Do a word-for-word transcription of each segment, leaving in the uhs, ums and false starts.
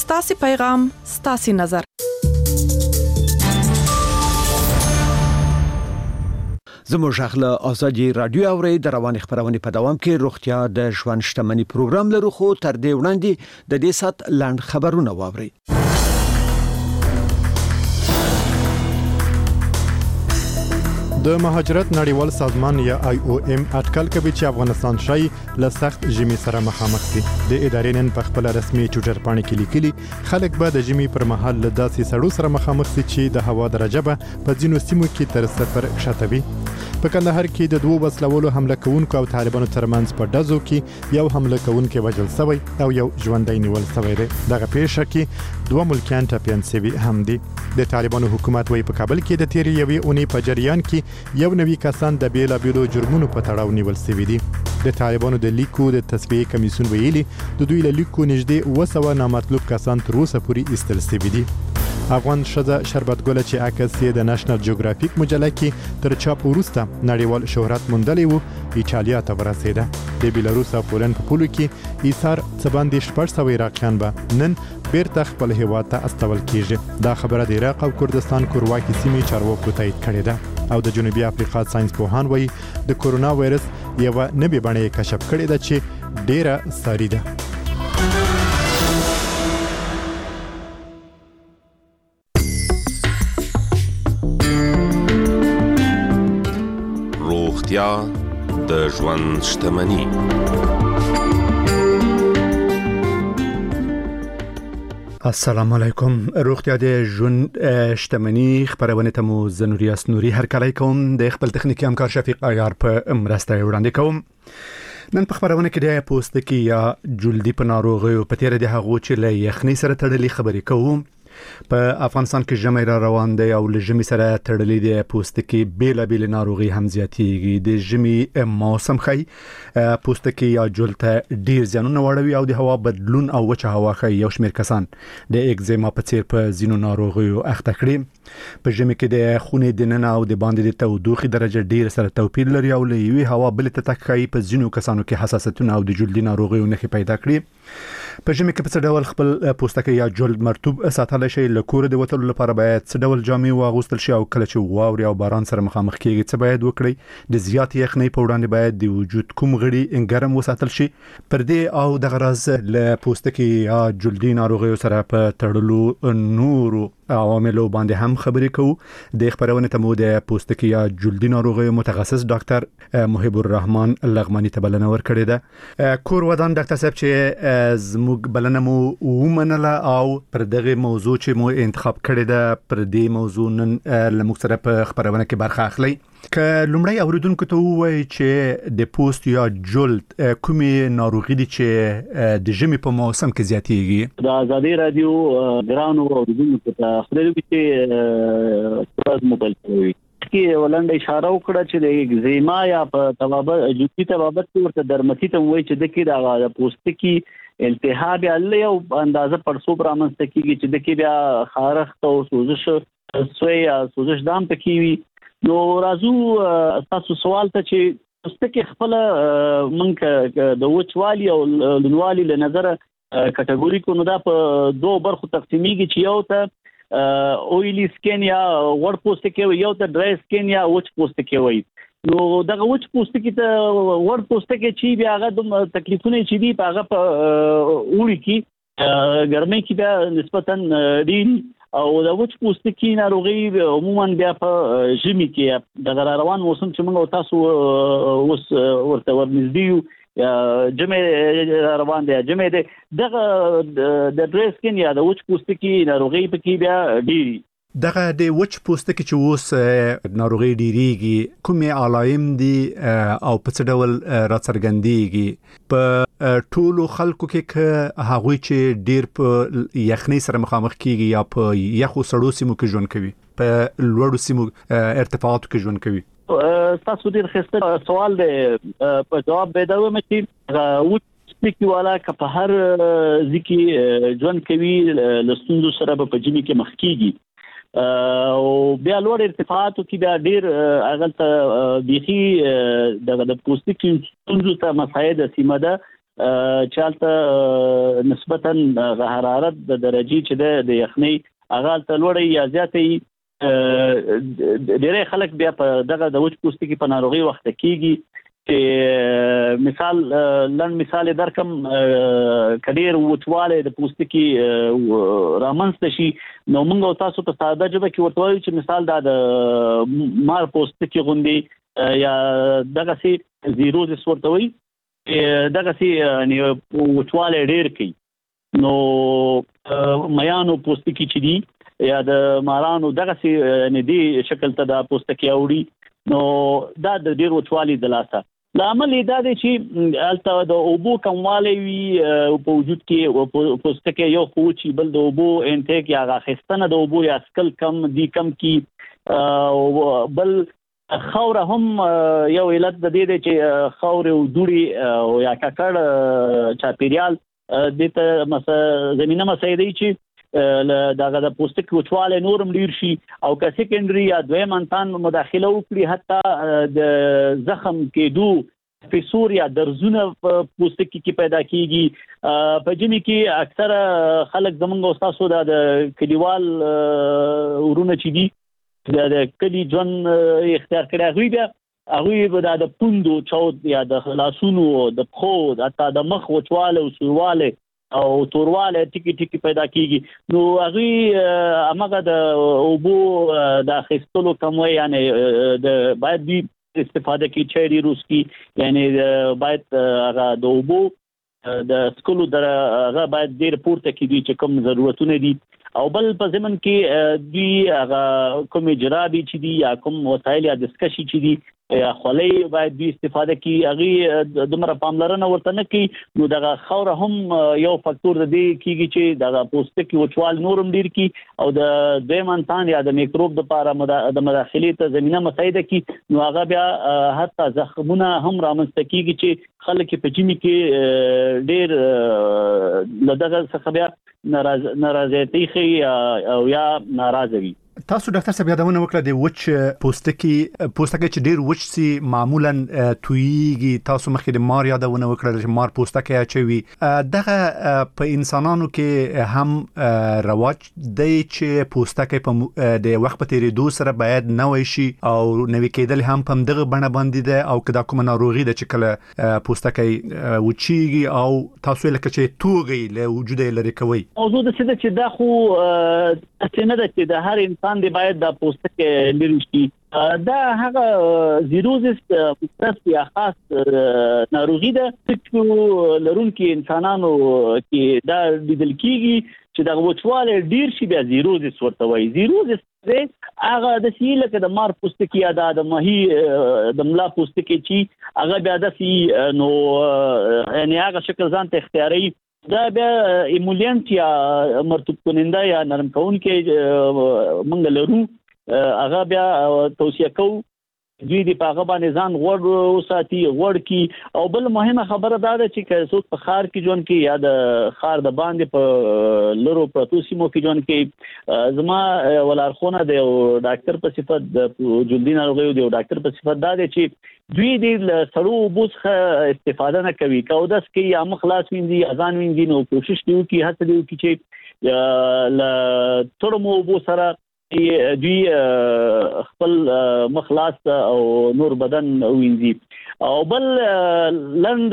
ستاسو پیغام ستاسو نظر. زموږ غږ آزادي رادیو اوري د رواني خبرونه په دوام کې روغتیا د ژوند شتمنۍ پروګرام لرو خو تر دې وړاندې د دې سات لاند خبرونه واوري. د مهاجرت نړیوال سازمان یا آی او ام اټکل کوي چې افغانستان شای له سخت ژمي سره مخامخ دي. د ادارې نن په خپل رسمي ټویټر باندې کې لیکلي خلک به د ژمي پر مهال له داسې سړو سره مخامخ دي چې د هوا درجه به په ځینو سیمو کې تر صفر شتوي. په کندهار کې د دوه وسلوالو حمله کوونکو او طالبانو ترمنځ په دزو کې یو حمله کوونکی وژل شوی او یو ژوندی نیول شوی دی. دغه پیښه کې دوه ملکیان ټپیان شوي هم دي. د طالبانو حکومت وايي په کابل کې د تیرې یوې اونۍ په جریان کې یو نوی کسان د بیلابیلو جرمونو په تړاو نیول شوي دي. د طالبانو د لیکو د تصفیې کمیسیون ویلي د دوی له لیکو نږدې اوه سوه نامطلوب کسان تر اوسه پورې ایستل شوي دي. افغان ښځه شربت ګله چې عکس یې د نېشنل جیوګرافیک مجله کې تر چاپ وروسته نړیوال شهرت موندلی و ایټالیا ته ورسېده. د بیلاروس او پولند په پولو کې ایثار څه باندې شپږ سوه عراقیان به نن بیرته خپل هیواد ته استول کیږي. دا خبره د عراق او کردستان کورواکي سیمې چارواکو تایید کړې ده او د جنوبي افریقا ساينس پوهان وایي د کورونا وایرس یو نوې بڼه کشف کړې ده چې ډیره ساري ده. روغتیا د ژوند شتمنۍ. السلام علیکم. روغتیا د ژوند شتمنۍ خبرونه ته مو زنوریاس نوري هر کله کوم د خپل تخنیکی همکار شفیق عیار په مرسته وړاندې کوم. نن په خبرونه کې د پوستکي یا جلدی په ناروغیو په تیر د هغو چې له یخنۍ سره تړلې خبرې کوم. په افغانستان کې ژمی را روان دی او له ژمي سره تړلې د پوستکي بیلابیل ناروغي هم زیاتېږي. د ژمي موسم خی پوستکي یا جلد ته ډیر زیانونه وړوي او د هوا بدلون او وچه هوا خی یو شمېر کسان د اگزیما په څیر په ځینو ناروغیو اخته کړي. په ژمي کې د خونې د ننه او د باندې د تودوخې درجه ډیر سره توپیر لري او له یوې هوا بل ته تک خی په ځینو کسانو کې حساسیتونه او د جلدي ناروغیو نښې پیدا کړي. په ژمي کې په څه ډول خپل پوستکي یا جلد مرطوب ساتل شي؟ له کور د وتلو لپاره باید څه ډول جامې واغوستل شي او کله چې واوري او باران سره مخامخ کیږي څه باید وکړي؟ د زیات یخنۍ په وړاندې باید د وجود کوم غړي ګرم وساتل شي؟ پر دې او د غرض له پوستکي یا جلدي ناروغیو سره په تړلو نورو عواملو باندې هم خبرې کوو. د خبرونه ته مو د پوستکي یا جلدي ناروغیو متخصص ډاکټر محب الرحمن لغمانی ته بلنه ورکړې ده. کور ودان ډاکټر صاحب چې زموږ بلنه مو ومنله او پر دغه موضوع چې مو انتخاب کړی ده پر دې موضوع نن لموږ سره په خبرونه کې برخه اخلي. که لومړی اوریدونکو ته ووایي چې د پوست یا جلد کومې ناروغي دي چې د ژمي په موسم کې زیاتېږي؟ د آزادي رادیو ګرانو اوریدونکو ته خبرې وکړي چې تاسو موبایل کوي کې ولنډه اشاره وکړه چې د اگزیما یا په تبابت جلدي تبابت ورته درمتی ته وایي چې د کې د پوستکي التهاب الله یو اندازه پړسوب رامنځته کیږي چې د کې بیا خارښت او سوزش سوی یا سوزش دام پکې وي. نو راځو تاسو سوال ته چې پوستکي خپل منګه د وچوالي او لونوالي له نظر کټګوري کو نو دا په دوه برخو تقسیمېږي چې یو ته اویلی سکین یا وړ پوستکي یو ته ډرای سکین یا وچ پوستکي وي. نو دغه وچ پوستکي ته وړ پوستکي چې بیا هغه د تکلیفونه چې دی په هغه په وړي کې ګرمۍ کې بیا نسبتا ډیر او د وچ پوستکي ناروغي عموما بیا په ژمي کې د روان موسم چې موږ تاسو اوس ورته ورنږدې یو جمع روان دی جمع دی دغه د ډرای سکین یا د وچ پوستکي ناروغي پکې بیا ډیری. دغه د وچ پوستکي چې اوس ناروغي ډیریږي کومې علائم دي او په څه ډول راڅرګندېږي؟ په ټولو خلکو کې که هغوی چې ډیر په یخنۍ سره مخامخ کیږي یا په یخو سړو سیمو کې ژوند کوي په لوړو سیمو ارتفاعاتو کې ژوند کوي؟ تاسو ډیر ښه سوال دی. په جواب به دا وایم چې وچ پوستکي والا که په هر ځکه ژوند کوي له ستونزو سره په ژمي کې مخ کیږي او بیا لوړ ارتفاعاتو کې بیا ډیر هغه ته بيخي د پوستکي ستونزو ته مساعده سیمه ده چالت نسبتا حرارت د درجه چې د یخنۍ اغال ته لوړی یا زیاتې ډېر خلک بیا په دغه د وچ پوستکي په ناروغي وخت کېږي چې مثال لن مثال درکم کډیر وچواله د پوستکي رامنځته شي نو موږ تاسو په ساده ژبه کې ورته وایو چې مثال د مار پوستکي غوندي یا دغه سي زیروزس ورته وایي دغه سي یعنی وچواله ډېر کوي نو میانو پوستکي چې دي یا د مارانو دغه سي یعنی دی شکل ته د پوستکي اوړي نو دا د ډېر وچوالي د لاسه لامل دا دی چې البته د اوبو کموالی وي په وجود کې پوستکي یو خو چې بل د اوبو انټیک یا غاخستنه د اوبو یا سکل کم دی کم کی بل خوره هم یو علت د دې چې خوره او دوړي او یا ککړ چاپیریال دته مس زمينه مسایدي چې دغه د پوستکي وچواله نورم ډیر شي او که سیکنډري یا دویم انسان مداخله وکړي حتی د زخم کېدو فسور یا درزونه پوستکي کې پیدا کیږي په جمی کې اکثره خلک زمونږ استادو د کلیوال ورونه چې دي د کلی جون اختیار کړی غوي بیا هغه به د پوندو چود یا د خلاصونو د خو حتی د مخ وچواله او سورواله او تورواله ټکی ټکی پیدا کیږي نو هغه امغه د اوبو د خستلو کموي یعنی د باید دی استفاده کی چيري روسي یعنی باید هغه د اوبو د سکولو در هغه باید ډیر پورته کیږي چې کوم ضرورتونه دي او بل په زمن کې دی هغه کوم جرابي چې دي یا کوم وسایل یا دسکشي چې دي یا خولې باید دی استفاده کی هغه دمر پاملرنه ورته نه کی نو دغه خوره هم یو فاکتور د دې کیږي چې دغه پوستکي وچوال نورم ډیر کی او د دیم انسان یا د میکروب د لپاره د مداخلې ته زمينه مسایده کی نو هغه بیا حتی زخمونه هم رامنځته کیږي چې خلک په جمی کې ډیر لدغه څخه بیا ناراضي خي او یا ناراضي تاسو ډاکټر صاحب یادونه وکړه د وچ پوستکي پوستکي چې ډیر وچ سي معمولا تویږي تاسو مخکې د مار یادونه وکړه چې مار پوستکي اچوي دغه په انسانانو کې هم رواج دی چې پوستکي په د وخت په تیریدو سره باید نوې شي او نوې کېدل هم په دغه بڼه باندې ده او کدا کوم ناروغي ده چې کله پوستکي وچیږي او تاسو لکه چې توغي له وجود لري کوي موضوع د څه چې دا خو څنګه ده چې د هر انسان دی باید د پوستکي لري شي دا هغه زیروزس مختص یا خاص ناروغي ده چې لرونکي انسانانو کې دا لیدل کیږي چې د وچواله ډیر شي بیا زیروزس ورته وایي زیروزس هغه د سیله کې د مار پوستکي یا د ماهي د ملا پوستکي چې هغه بیا د سی نو یعنی هغه شکل ځان ته اختیاري دا بیا ایمولینټ یا مرطوب کننده یا نرم کونکي منګ لرو هغه بیا توصیه کوو دوی دی په هغه باندې ځان غوړ وساتي غوړ کی او بل مهمه خبره دا ده چې څوک په خار کې جون کې یا د خار د باندې په لرو پروتوسیمو کې جون کې زما ولارخونه د ډاکټر په صفت د جلدی ناروغي دی ډاکټر په صفت دا ده چې دوی د سړو بوسخه استفاده نه کوي کو داس کې یا مخلاص وینځي اذان وینځي نو کوشش کوي چې هڅه کوي چې ل ترمو بو سره دوی خپل مخلاص او نور بدن وینځي او بل لند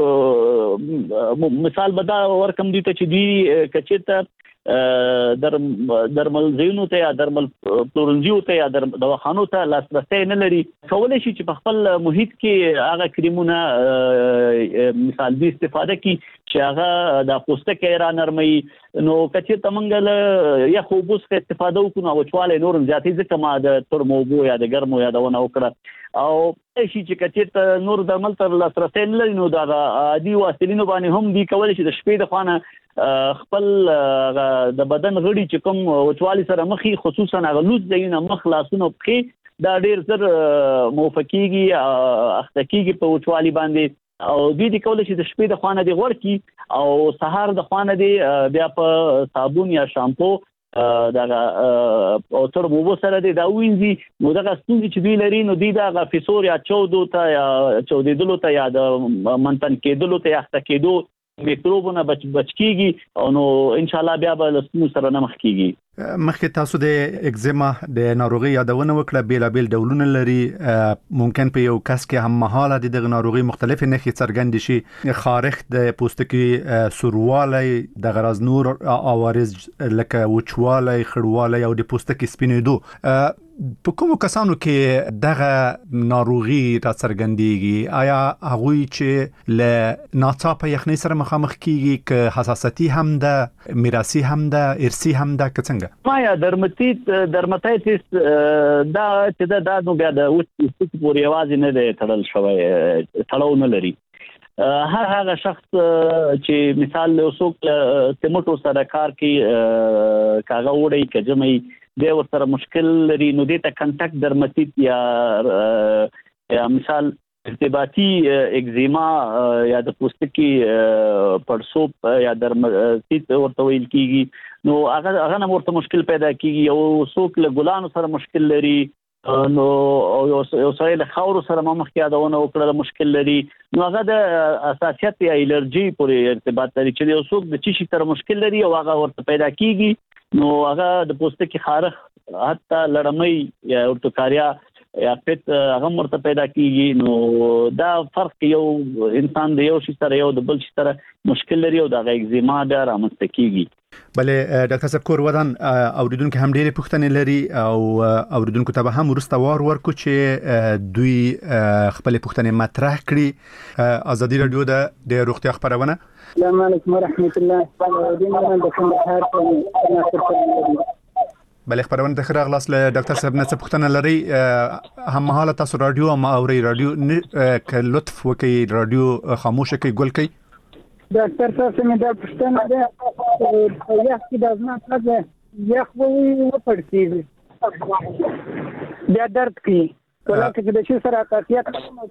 مثال بدا ورکم دي ته چې دوی کچته در درمل زینو ته یا درمل پلورنجیو ته یا دواخانو ته لاسرسي نه لري کولای شي چې په خپل محیط کې هغه کریمونه مثال دی استفاده کی چې هغه د پوستکي را نرمي نو کچې تمنګل یا خوبوس کې استفاده وکړو او چواله نورم زیاتې ځکه ما د ترموبو یا د ګرمو یا د ونه وکړه او شي چې کچې نور درمل تر لاسرسي نه لري نو دا عادي واسلینو باندې هم دی کولای شي د شپې د خوانه خپل د بدن غړي چې کوم وچوالي سره مخي خصوصا غلوز دینه مخ لاسونو په دا ډیر زر موفقيږي اختکیږي په وچوالي باندې او دوی د کولای شي د شپې د خوانه دی غوړ کی او سهار د خوانه دی بیا په صابون یا شامپو دا او تر مو سره دا وینځي نو دا ستونزې چې دوی لري نو دوی دا فیسور یا چودو ته یا چودېدلو ته یا د منتن کېدلو ته یا اخته کېدو میکروبونه بچ بچ کیږي او نو ان شاء الله بیا به له سره نه مخ کیږي. مخکې تاسو د اگزیما د ناروغي یادونه وکړه بیلابیل ډولونه لري ممکن په یو کس کې هم مهاله د دغه ناروغي مختلف نښې څرګند شي خارښ د پوستکي سوروالی د غرض نور عوارض لکه وچوالی خړوالی او د پوستکي سپینېدو په کومو کسانو کې دغه ناروغي را څرګندېږي آیا هغوی چې له ناڅاپه یخنۍ سره مخامخ کیږي که حساسیتي هم ده میراثي هم ده ارثي هم ده که څنګه ما یا درمتیت درماتایتس دا چې دا د بیا د وڅ پورې आवाज نه دی تړل شوی تړاو نه لري هر هغه شخص چې مثال له څوک سیمټو سره کار کوي کاغه وړي کجمې د ورسره مشکل لري نو د ته کنټاکټ درمتیت یا یا مثال ارتباطي اگزیما یا د پوستکي پړسوب یا درمتیت ورته ویل کیږي نو هغه هغه ورته مشکل پیدا کیږي او څوک له ګلانو سره مشکل لري نو یو سره له خاور سره مخ کې یادونه وکړه مشکل لري نو هغه د اساسیت یا الرجی پورې ارتباط لري چې یو څوک د چی سره مشکل لري او هغه ورته پیدا کیږي نو هغه د پوستکي خارښ حتی لړمۍ یا ورتکاریا یا پټ هغه مرته پیدا کیږي نو دا فرق یو انسان د یو شي سره یو د بل شي سره مشکل لري او د اگزیما د رامنځته کیږي. بلې ډاکټر صاحب کور ودان اوریدونکو هم ډېرې پوښتنې لري او اوریدونکو ته به هم ورسته وار ورکو چې دوی خپل پوښتنې مطرح کړي. ازادي رادیو د روغتیا خبرونه. السلام علیکم ورحمت الله وبرکاته. بلې خبرونه د خراغ لاس له ډاکټر صاحب نه څه پوښتنه لري هم مهاله تاسو رادیو ما اوري رادیو ک لطف وکي رادیو خاموش کړئ ګل کړئ. ډاکټر صاحب څنګه دا پوښتنه ده یا چې د ځما څخه یا خو و پړسي بیا درد کوي ولکه د شي سره قاطعیت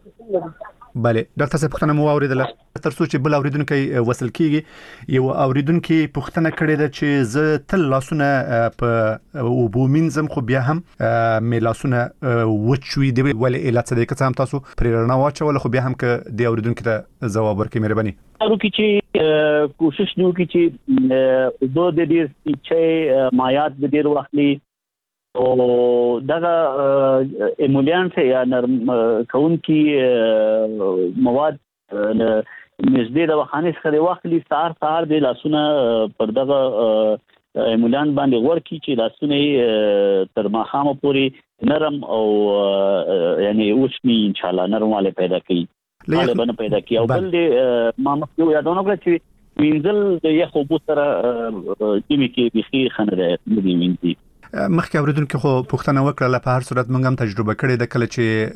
بله ډاکټر صاحب پوښتنه مو اوریدله تر څو چې بل اوریدونکو وصل کیږي یو اوریدونکو پوښتنه کړې ده چې زه تل لاسونه په اوبو مینځم خو بیا هم مې لاسونه وچوي دی ولې علت څه دی که هم تاسو پرې رڼا واچول خو بیا هم که د اوریدونکو ته ځواب ورکړئ مهرباني. ورکړي چې کوشش وکړي چې اوبه د ډېر چې مایعات د ډېر واخلي او دغه ایمولینټ یا نرم کونکي مواد نږدې د وخانې څخه واخلي سهار سهار د لاسونه پر دغه ایمولینټ باندې ورکي چې لاسونه تر ماښامه پورې نرم او یعنی اوسنی ان شاء الله نرمواله پیدا کوي له بنه پیدا کوي او بل د ما مخکې یادونه کړم چې وینځل د یخ اوبو سره چې کې بخي خنره ندي وینځي. مخکې اوریدونکو خو پوښتنه وکړه په هر صورت موږ هم تجربه کړې ده کله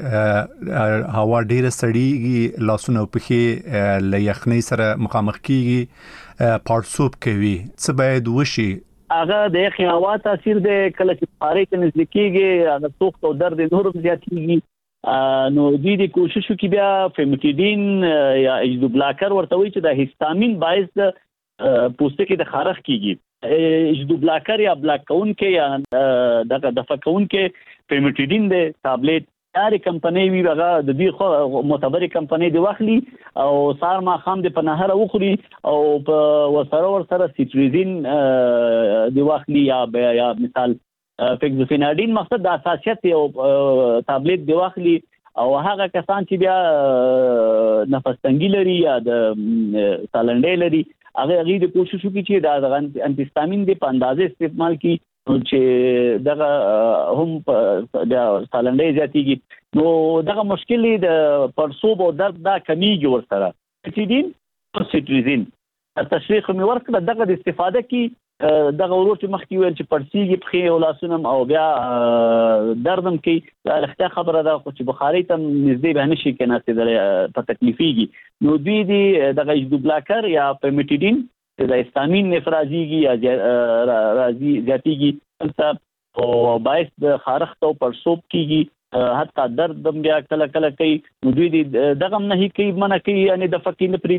چې هوا ډیره سړیږي لاسونه او پښې له یخنۍ سره مخامخ کیږي پړسوب کوي څه باید وشي؟ هغه د یخ هوا تاثیر دی کله چې پاره کې نزدیک کیږي هغه سوخت او درد نور زیاتېږي نو د دې کوشش وکړي بیا فیمټیډین یا ایجدو بلاکر ورته وي چې د هیستامین باعث د پوستکي د خارښ کیږي ایجدو بلاکر یا بلاک کون کې یا دغه دفع کون کې فیمټیډین د ټابلیټ هر کمپنی وی هغه د دې خو معتبر کمپنی دی واخلي او سار ما خام د پناهره وخوري او په وسره ورسره سیټریزین دی واخلي یا یا مثال فیکزوفیناډین مقصد د اساسیت یو ټابلیټ دی واخلي او هغه کسان چې بیا نفس تنګي لري یا د سالنډې لري هغه هغه د کوشش وکړي چې د انټیستامین د په اندازې استعمال کړي چې دغه هم د سالنډې زیاتېږي نو دغه مشکل د پړسوب او درد دا کمیږي ورسره سیټریزین او سیټریزین تشریح مې ورکړه دغه د استفاده کې دغه ورور چې مخکې ویل چې پړسیږي پخې او لاسونه او بیا دردم کوي دا اختیار خبره ده خو چې بخاري ته نږدې به نشي کېناستېدلی په تکلیفېږي نو دوی دي دغه ایجدو بلاکر یا پیمیټیډین د هیستامین نفرازیږي یا راځي زیاتېږي او باعث د خارښت او پړسوب کېږي حتی درد هم بیا کله کله کوي نو دوی دي دغه هم نه کوي منع کوي یعنې د فقې نه پرېږدي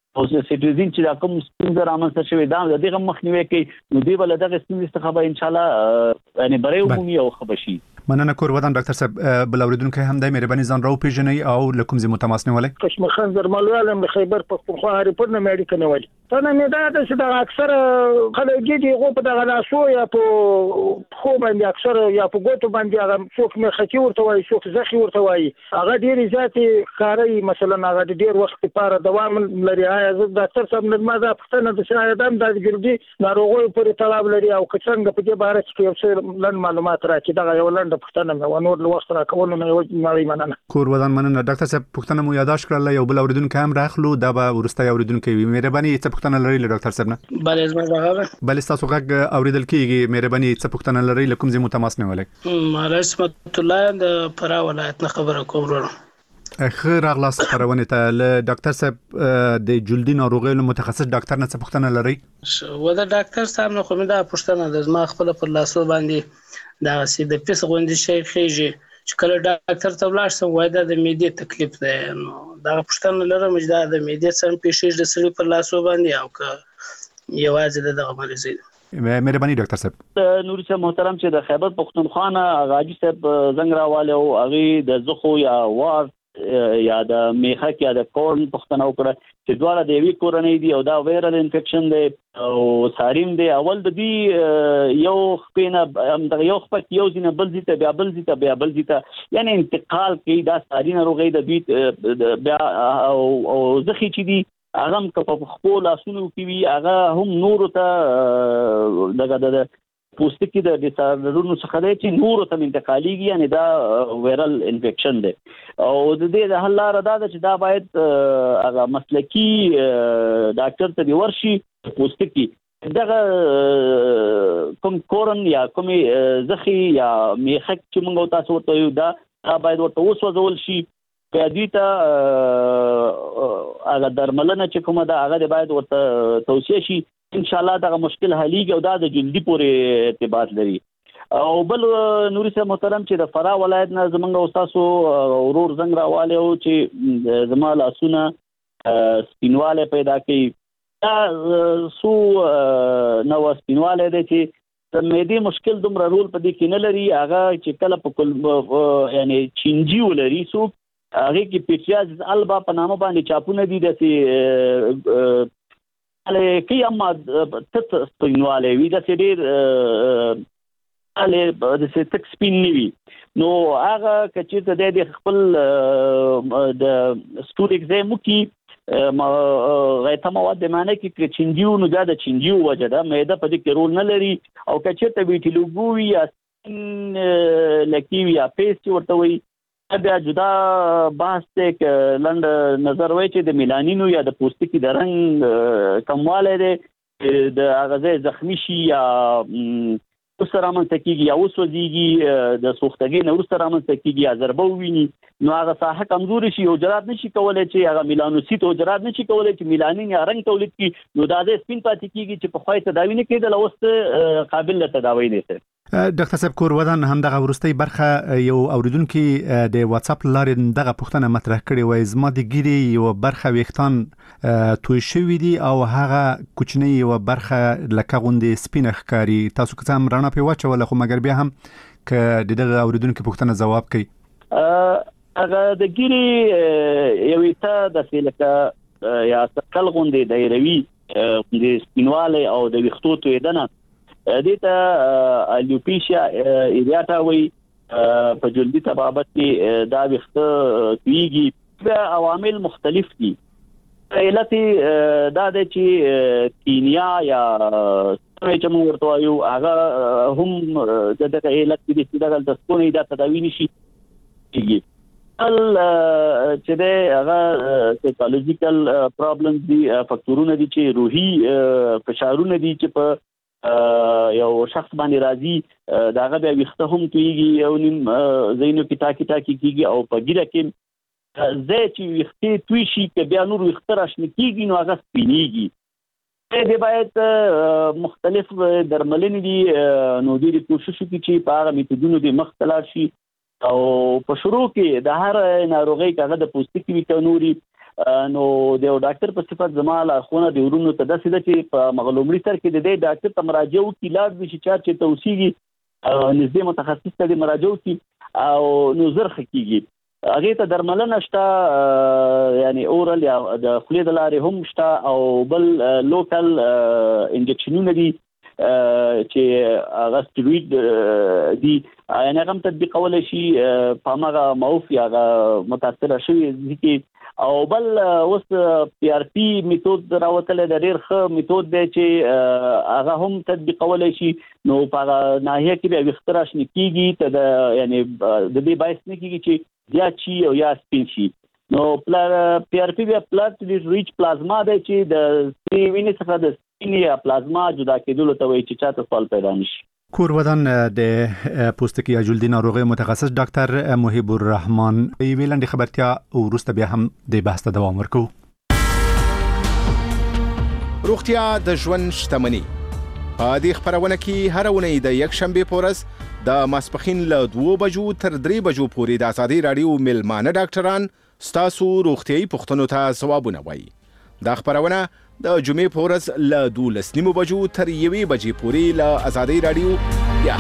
او سټریزین چې کوم څنګه رامنځته شوی دا د دغه مخنیوي کوي نو دی ول دغه څنګه څخه به ان شاء الله یعنی برای عمومي او خبشي مننه کور ودان ډاکټر صاحب بل اوریدونکو هم د مهرباني ځان راو پیژني او لکم زی متماسنه ولای کشمیر خان درملواله د خیبر پختونخوا ریپورت نه میډیکل نه وایي ته نه دا چې دا اکثر خلک دي غو په دغه لاسو یا په خو باندې اکثر یا په ګوتو باندې هغه څوک مې خکی ورته وایي څوک زخی ورته وایي هغه ډیر ذاتي کاری مثلا هغه ډیر وخت لپاره دوام لري آیا زه ډاکټر صاحب نه ماده پښتنه د شاید هم د ګردي ناروغي پورې تړاو لري او څنګه په دې باره کې یو څه لن معلومات راکړي دا یو لنډ پښتنه مې ونور له وخت راکول نه یو نړۍ مننه کور ودان مننه ډاکټر صاحب پښتنه مو یاداش کړل یو بل اوریدونکو هم راخلو دا به ورسته اوریدونکو وي مهرباني څه پښتنه لري ډاکټر صاحب نه بله زما راغله بل تاسو غږ اوریدل کیږي مهرباني څه پښتنه لري لکم زی متماسنه ولای مالک رحمت الله د فرا ولایت نه خبره کوم ورو خیر اغلاس خبرونه ته ل ډاکټر صاحب د جلدی ناروغیو متخصص ډاکټر نه څه پښتنه لري و دا ډاکټر صاحب نه کوم دا پښتنه د زما خپل پر لاسو باندې دا سي د پیس غونډې شي خيږي چې کله ډاکټر ته ولاړ سم وای دا د میډیا تکلیف ده نو دا پښتنه لرم چې دا د میډیا سم پیښې د سړي پر لاسو باندې او که یوازې دغه مریضي مهرباني ډاکټر صاحب نور چې محترم چې د خیبر پختونخوا غاجي صاحب زنګ راواله او هغه د زخو یا وار یا د میخه کې د کورن پښتنه وکړه چې دواړه د وی کورنۍ دی او دا وایرل انفیکشن دی او ساریم دی اول د دې یو خپینه د یو خپک یو ځینه بل ځیته بیا بل ځیته بیا بل ځیته یعنی انتقال کوي دا سارین روغې د دوی بیا او زخی چې دی هغه په خپل اسونو کې وی هغه هم نور ته دغه د پوستکی د ډیسارډرونو څخه دی چې نور ته انتقالیږي یعنی دا وایرل انفیکشن دی او د دې د حل لار دا ده چې دا باید هغه مسلکی ډاکټر ته دی ورشي پوستکی دغه کوم کورن یا کوم زخی یا میخک چې موږ تاسو ته یو دا باید ورته وسوځول شي په دې ته هغه درملنه چې کومه دا هغه باید ورته توصیه شي ان شاء الله دا مشکل حلیږي او دا د جلدی پورې ارتباط لري او بل نوري صاحب محترم چې د فرا ولایت نه زمونږ استادو ورور زنګ راواله او چې زمال اسونه سپینواله پیدا کوي دا سو نو سپینواله دي چې د مېدی مشکل دومره رول په دې کې نه لري هغه چې کله په کل یعنی چینجی ولري سو هغه کې پیچاز البا په نامه باندې چاپونه دي د له کی اما تت سپینواله وی د سډیر له د ست سپین نیوی نو هغه کچې ته د خپل د سټور ایگزام کې ما غیته مواد معنی کې چینجیو نو دا د چینجیو وجه ده مېده په دې کې رول نه لري او کچې ته ویټیلوګو یا لکیو یا پیسټ ورته وي بیا جدا بحث ته لند نظر وای چې د میلانینو یا د پوستکی د رنگ کمواله ده د هغه زخمی شي یا وسره منځکیږي یا وسوځيږي د سوختګي نو وسره منځکیږي یا ضربه ویني نو هغه صحه کمزوري شي او جرات نشي کولای چې هغه میلانوسیت او جرات نشي کولای چې میلانین یا رنگ تولید کی نو دا د سپین پاتې کیږي چې په خوای تداوی نه کېدل اوس قابل له تداوی نه سي ډاکټر صاحب کور ودان هم دغه ورستۍ برخه یو اوریدونکو د واتس اپ لارې دغه پوښتنه مطرح کړې وای زما د ګيري یو برخه وختان توي شوې دي او هغه کوچنی یو برخه لکه غوندې سپینه ښکاری تاسو که هم رانه په واچول خو مګر بیا هم ک دغه اوریدونکو پوښتنه جواب کوي هغه د ګيري یو ته د سیلکه یا څکل غوندې دایروي د سپینواله او د وختو تویدنه دیتا الیوپیشیا ایریاټا وی په جلدی تبابت کې دا وخت کیږي د عوامل مختلف دي علت دا د چې کینیا یا چې موږ ورته یو هغه هم د دغه علت دي چې دغه د سپونې د تداوی نشي کیږي ال چې د هغه سایکولوژیکل پرابلمز دي فاکتورونه دي چې روحي فشارونه دي چې په یو شخص باندې راځي داغه بیا وخته هم کیږي او نیم زینو کې تاکي تاکي کیږي او په ګیره کې زه چې وخته توي شي کې بیا نور وخته راشنه کیږي نو هغه سپینیږي دې باید مختلف درملنې دي نو دې کوشش وکړي چې په هغه میتودونو دې مختلف شي او په شروع کې د هر ناروغي کغه د پوستکي وی کونوري نو د یو ډاکټر په صفت زما لارښوونه د ورونو ته داسې ده چې په مغلومړي سر کې د دې ډاکټر ته مراجعه وکړي، لاړ دي چې چا چې توصیږي نږدې متخصص ته د مراجعه وکړي او نو زر ښه کېږي. هغې ته درملنه شته، یعنی اورل یا د خولې د لارې هم شته، او بل لوکل انجکشنونه دي چې هغه سټیرویډ دي، یعنې هغه هم تطبیقولی شي په هماغه موف یا هغه متاثره شوي ځکه. او بل اوس پی آر پی میتود راوتلی د ډېر ښه میتود دی چې هغه هم تطبیقولی شي. نو په هغه ناحیه کې بیا ویښته راشنه کېږي ته د یعنې د دې باعث نه کېږي چې زیات شي او یا سپین شي. نو پی آر پی بیا پلس ریچ پلازما دی چې د سپینې وینې څخه د سپینې یا پلازما جدا کېدلو ته وایي چې چاته سوال پیدا نه شي. کور ودان د پوستکي یا جلدي ناروغیو متخصص ډاکټر محب الرحمن یوې لنډې خبرتیا وروسته بیا هم د بحث ته دوام ورکوو. روغتیا د ژوند شتمني. په دې خبرونه کې هر اونۍ د یک شنبه په ورځ د ماسپخین له دوه بجو تر درې بجو پورې د ازادي رادیو ملمانه ډاکټران ستاسو روغتیايي پوښتنو ته ځوابونه وایي. دا خبرونه د جمعې په ورځ له دولس نیمو بجو تر یوې بجې پورې له ازادي رادیو بیا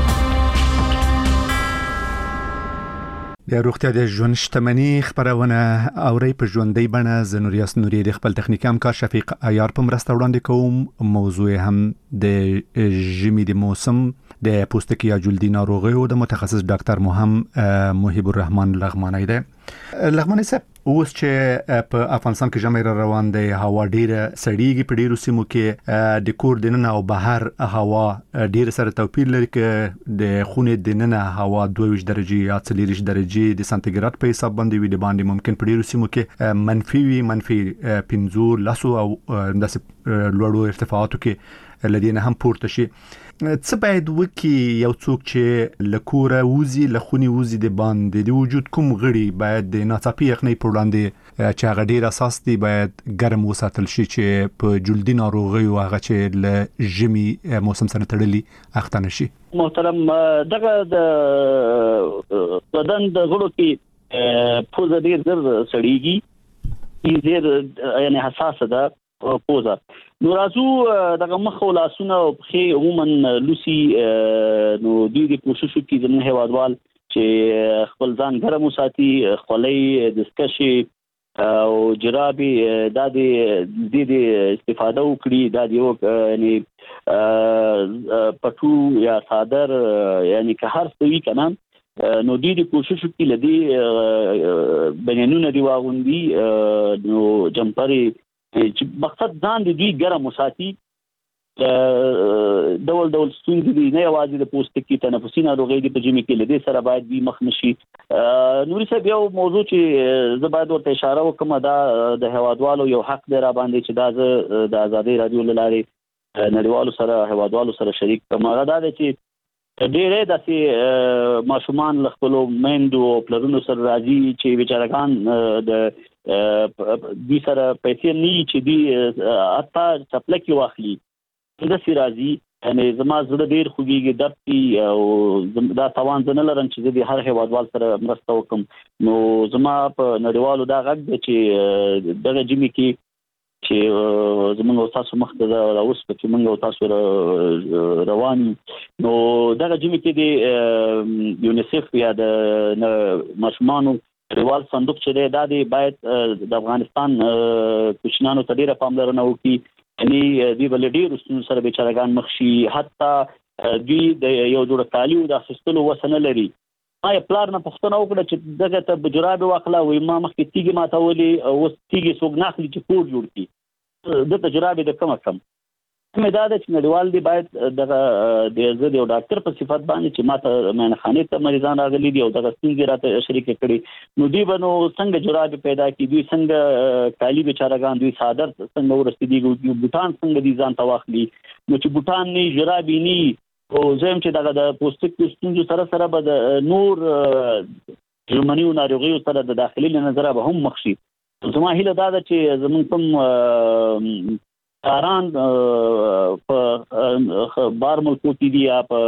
د روغتیا د ژوند شتمني خبرونه اوري په ژوندۍ بڼه. زه نوریاس نوري د خپل تخنیکي همکار شفیق عیار په مرسته وړاندې کوم. موضوع هم د ژمي د موسم د پوستکي یا جلدي ناروغیو د متخصص ډاکټر محمد محب الرحمن لغمانی دی. لغمانی صاحب، اوس چې په افغانستان کې ژمی را روان دی، هوا ډیره سړیږي، په ډیرو سیمو کې د کور دننه او بهر هوا ډیره سره توپیر لري، که د خونې دننه هوا دوه ویشت درجې یا څلېرویشت درجې د سانتیګراد په حساب باندې وي، د باندې ممکن په ډیرو سیمو کې منفي وي، منفي پنځه لسو او داسې لوړو ارتفاعاتو کې له دې نه هم پورته شي. څه باید وکړي یو څوک چې له کوره وځي، له خونې وځي د باندې، د وجود کوم غړي باید د ناڅاپي یخنۍ پر وړاندې چې هغه ډېر اساس دي باید ګرم وساتل شي چې په جلدي ناروغیو هغه چې له ژمي موسم سره تړلي اخته نه شي؟ محترم، دغه د بدن د غړو کې پوزه ډېر زر سړیږي، ډېر یعنې حساسه ده پوزه. نو راځو دغه مخ او لاسونه او پښې عموما لوسي، نو دوی د کوشش کوي زموږ هیوادوال چې خپل ځان ګرم وساتي، خولۍ، دستکشې او جرابې دا د دې د استفاده وکړي. دا د یو یعنی پټو یا صادر یعنی که هر څه وي که نه، نو دوی د کوشش کوي له دې بنیانونه دي واغوندي، نو جمپرې چې مقصد ځان د دوی ګرم وساتي. ډول ډول ستونزې دي، نه یوازې د پوستکي تنفسي ناروغۍ دي په ژمي کې، له دې سره باید دوی مخ نه شي. نوري صاحب، یو موضوع چې زه باید ورته اشاره وکړم، دا د هیوادوالو یو حق دی را باندې چې دا زه د ازادۍ رادیو له لارې نړیوالو سره هیوادوالو سره شریک کړم. هغه دا دی چې ډېرې داسې ماشومان له خپلو میندو او پلرونو سره راځي چې بیچارهګان د دوی سره پیسې نه وي چې دوی حتی چپلکې واخلي، داسې راځي. یعنې زما زړه ډېر خوږېږي، درد کوي، او دا توان زه نه لرم چې زه د هر هیوادوال سره مرسته وکړم. نو زما په نړیوالو دا غږ دی چې دغه ژمي کې چې زمونږ او تاسو مخ ته راوس چې موږ او تاسو روان، نو دغه ژمي کې د یونیسف یا د ماشومانو نړیوال صندوق چې دی دا دی باید د افغانستان کوچنیانو ته ډېره پاملرنه وکړي. یعنې دوی به له ډېرو ستونزو سره بیچارهګان مخ شي، حتی دوی د یو جوړه کالیو د اخیستلو وسه نه لري. ما یې پلار نه پوښتنه وکړه چې دغه ته جرابې واخله، وایي ما مخکې تیږې ماتولې، اوس تیږې څوک نه اخلي چې کور جوړ کړي، دلته جرابې د کمه کم. مې دا ده چې نړیوال دی باید دغه د زه د یو ډاکټر په صفت باندې چې ما ته میانخانې ته مریضان راغلي دي او دغه ستونزې راته شریکې کړي، نو دوی به نو څنګه جرابې پیدا کړي، دوی څنګه کالي بیچارهګان، دوی څادر څنګه ورسېدي، بوټان څنګه دوی ځان ته واخلي. نو چې بوټان نه وي، جرابې نه وي، او زه یم چې دغه د پوستکي ستونزو سره سره به د نور ژمنیو ناروغیو سره د داخلي له نظره به هم مخ شي. زما هیله دا ده چې زموږ کوم کاران په بار ملکو کې دي یا په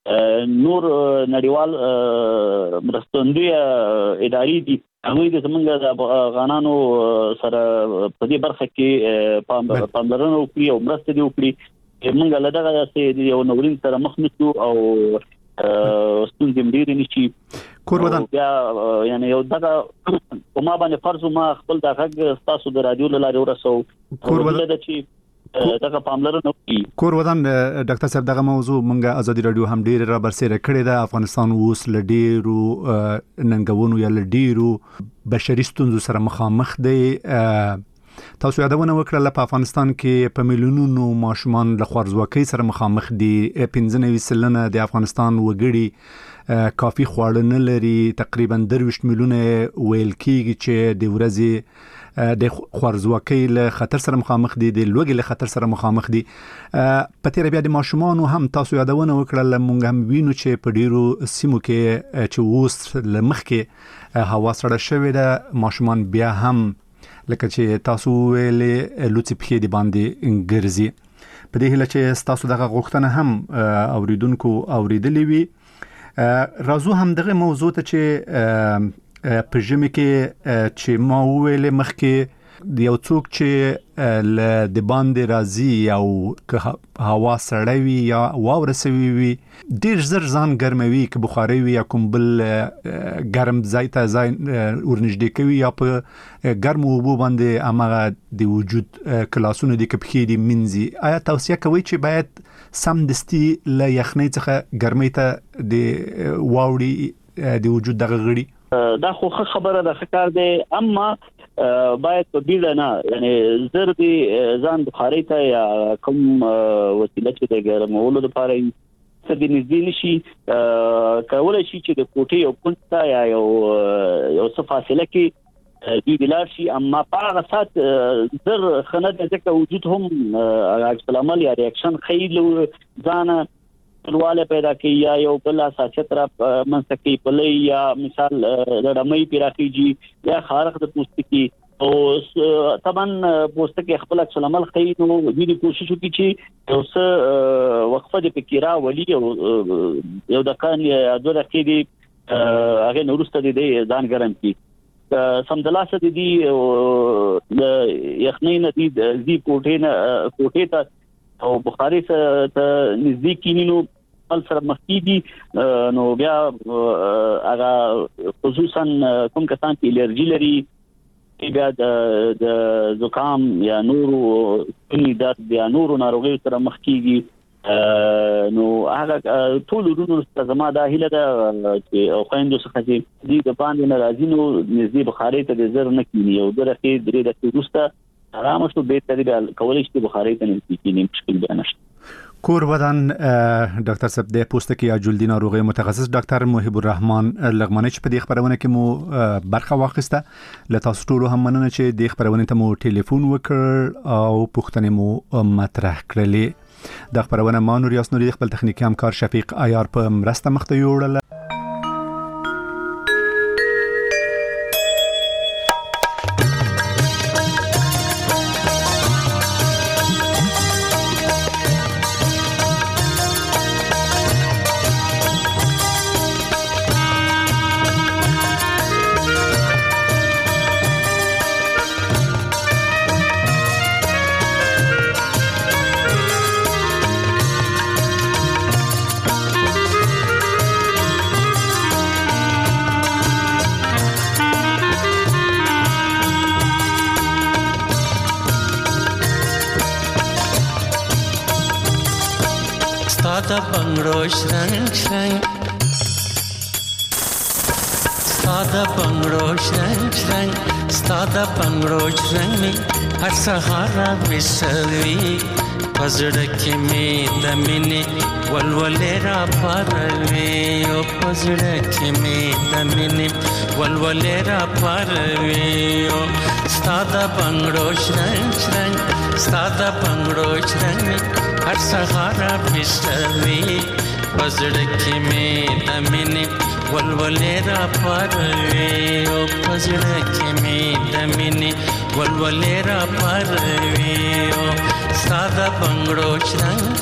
نور نړیوال مرستندوی ادارې دي هغه د زمونږ د افغانانو سره په دې برخه کې پاملرنه وکړي او مرسته دي وکړي موږ له دغه چې یو نورین سره مخ نشو او ستونزې ډېرې نشي کور ودان بیا یعنی یو دغه کومه باندې فرض ما خپل د حق تاسو د رادیو لاره ورسو کور ودان چې دغه پاملرنه وکړي. کور ودان ډاکټر صاحب دغه موضوع مونږه ازادي رادیو هم ډیر را برسېره کړې ده. افغانستان اوس ل ډیرو ننګونو یا ل ډیرو بشري ستونزو سره مخامخ دی. تاسو یادونه وکړه په افغانستان کې په میلیونونو ماشومان له خوارځواکۍ سره مخامخ دي. پنځه نوي سلنه د افغانستان وګړي کافي خواړه نه لري. تقریبا درویشت میلیونه ویل کېږي چې د ورځې د خوارځواکۍ له خطر سره مخامخ دي، د لوږې له خطر سره مخامخ دي. په تیر بیا د ماشومانو هم تاسو یادونه وکړه مونږ هم وینو چې په ډیرو سیمو کې چې اوس له مخکې هوا سړه شوې ده ماشومان بیا هم لکه چې تاسو ویلې لوڅې پښې د باندې ګرځي. په دې هیله چې تاسو دغه غوښتنه هم اوریدونکو اوریدلې وي. راځو هم دغه موضوع ته چې په ژمي کې چې ما ویلې مخکې د یو څوک چې ل د باندې راځي او که هوا سړه وي یا واوره سوي وي ډیر زر ځان ګرموي، که بخاري وي یا کوم بل ګرم ځای ته ځای ورنږدې کوي یا په ګرمو اوبو باندې هماغه د وجود کلاسونه دي که پښې دي مینځي. آیا توصیه کوئ چې باید سمدستي له یخنۍ څخه ګرمۍ ته د واوړي د وجود دغه غړي؟ دا خو خبره ده ښکار دی، اما باید په بیړه نه یعنی زر دي ځان بخاري ته یا کوم وسیله چې د ګرمولو لپاره څه دي نږدې نشي کولای شي چې د کوټې یو کونج ته یا یو یو څه فاصله کې دوی بلار شي. اما په هغه سات زر خنه د ځکه وجود هم عکس العمل یا ریاکشن خیلو ځان پرواله پیدا کوي یا یو بل اساسیت را منسکی پلی یا مثال رډمۍ پیراکیږي یا خارق د پوستکی او طبعا پوستکی خپل عکس العمل خي نو دې کوشش وکړي چې اوس وقفه د فکرا ولي یو د کان یا دوه دقیقې دی هغه نورسته دی ځان ګرم کی سمدلاسه دي یخنۍ نه دي دې کوټې نه کوټې ته او بخاري ته نزدیک کینینو خپل سره مخکې نو بیا هغه خصوصا کوم کسان چې الرجی لري بیا د زکام یا نورو سنی درد یا نورو ناروغیو سره مخکېږي نو هغه ټول ورونو زما دا هیله ده چې او خويندو څخه چې دې د باندې ناراضي نو نږدې بخاري ته د زر نه کینی او درته درې دقیقې وروسته آرام شو به تدریب کولای شي بخاري ته نږدې کینی مشکل به نشته. کور ودان ډاکټر صاحب د پوستکی یا جلدی ناروغي متخصص ډاکټر محب الرحمن لغمانی چې په دې خبرونه کې مو برخه واخیسته. له تاسو ټول هم مننه چې د خبرونه ته مو ټلیفون وکړ او پوښتنې مو مطرح کړلې. د خبرونه ما نور یاس نوري خپل تخنیکی همکار شفیق عیار په مرسته مخته یوړل. Stada bangro shrang shrang Stada bangro shrang shrang Stada bangro shrang me har sahara visarvi Pazda ke me damine walwalera parve o pazda ke me damine walwalera parve o Stada bangro shrang shrang Stada bangro shrang me har sahara visarvi Pazda ke me damine walwalera parve o pazda ke me damine walwalera parve o Sada bangro shrang